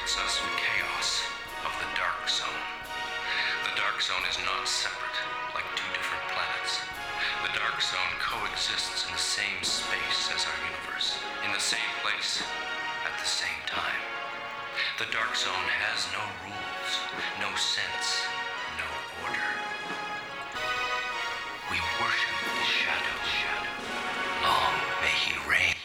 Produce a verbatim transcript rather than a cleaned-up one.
separates us from chaos of the Dark Zone. The Dark Zone is not separate, like two different planets. The Dark Zone coexists in the same space as our universe, in the same place, at the same time. The Dark Zone has no rules, no sense, no order. We worship the shadow. Long may he reign.